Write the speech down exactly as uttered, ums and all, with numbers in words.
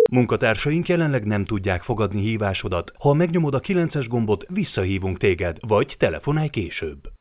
Munkatársaink jelenleg nem tudják fogadni hívásodat. Ha megnyomod a kilences gombot, visszahívunk téged, vagy telefonálj később.